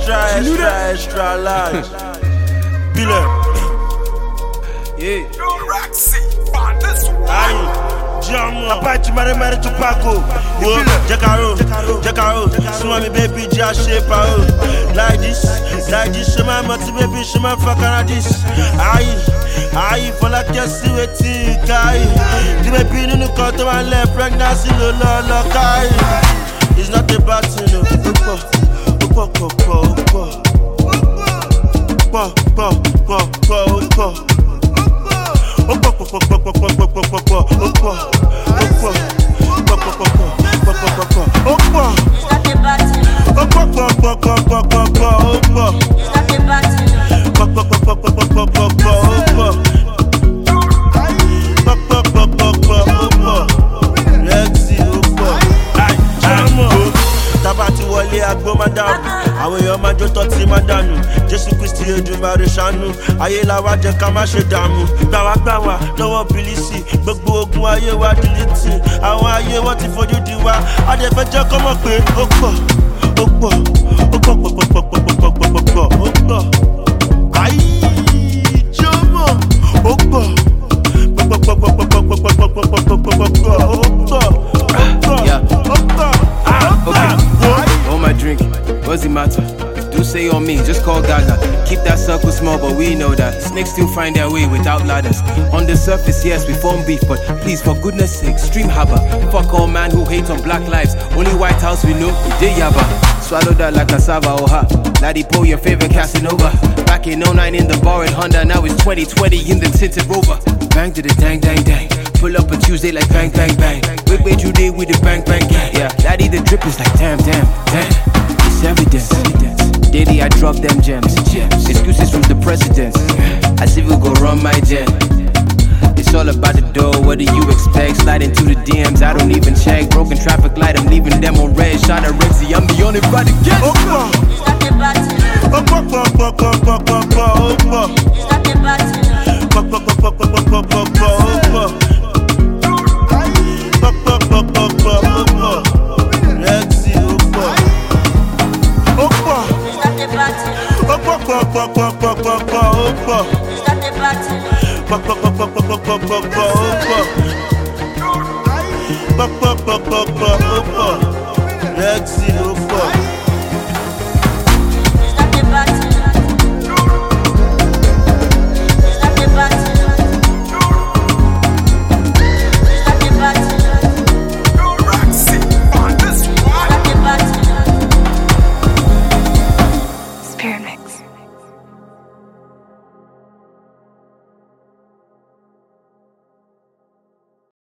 extra large. Billet. Yeah. Aye. Apache Mare Tupaco. Whoa, Jacaro. Swami baby, just shape out. Like this, she my multi baby, she my fucking this. Aye, for like just see what you carry. The baby no cut to my left, pregnancy, no. It's not about you, Tabati wọlé agbó máa dàrú, àwọn èèyàn máa jó tọ́tí máa dànù. Jésù Kristi Èdùmàrè ṣàánú, ayé la wá jẹ́ ká má ṣe dààmú. Gbàwá lọ́wọ́ bìlísì, gbogbo ogun ayé wa dìlítì. Àwọn ayé wọ́n ti fojú di wa, adẹ́fẹ́ jẹ́ kọ́ mọ̀ pé ó pọ̀. Ayé jọmọ, ó pọ̀. My drink, what's the matter? Do say on me, just call Gaga. Keep that circle small, but we know that snakes still find their way without ladders. On the surface, yes, we form beef, but please, for goodness sake, stream haba. Fuck all man who hate on black lives. Only White House we know, we did yaba. Swallow that like cassava, oh ha. Laddie Poe, your favorite Casanova. Back in 09 in the bar in Honda, now it's 2020 in the tinted Rover. Bang to the dang. Pull up a Tuesday like bang. Wait today with the bang gang. Yeah, Laddie the drip is like damn. It's evidence. Daily I drop them gems. Excuses from the presidents. As if we go run my jet. It's all about the dough, what do you expect? Slide into the DMs, I don't even check. Broken traffic light, I'm leaving them on red. Shot at Rexy, I'm the only right to get. Opa.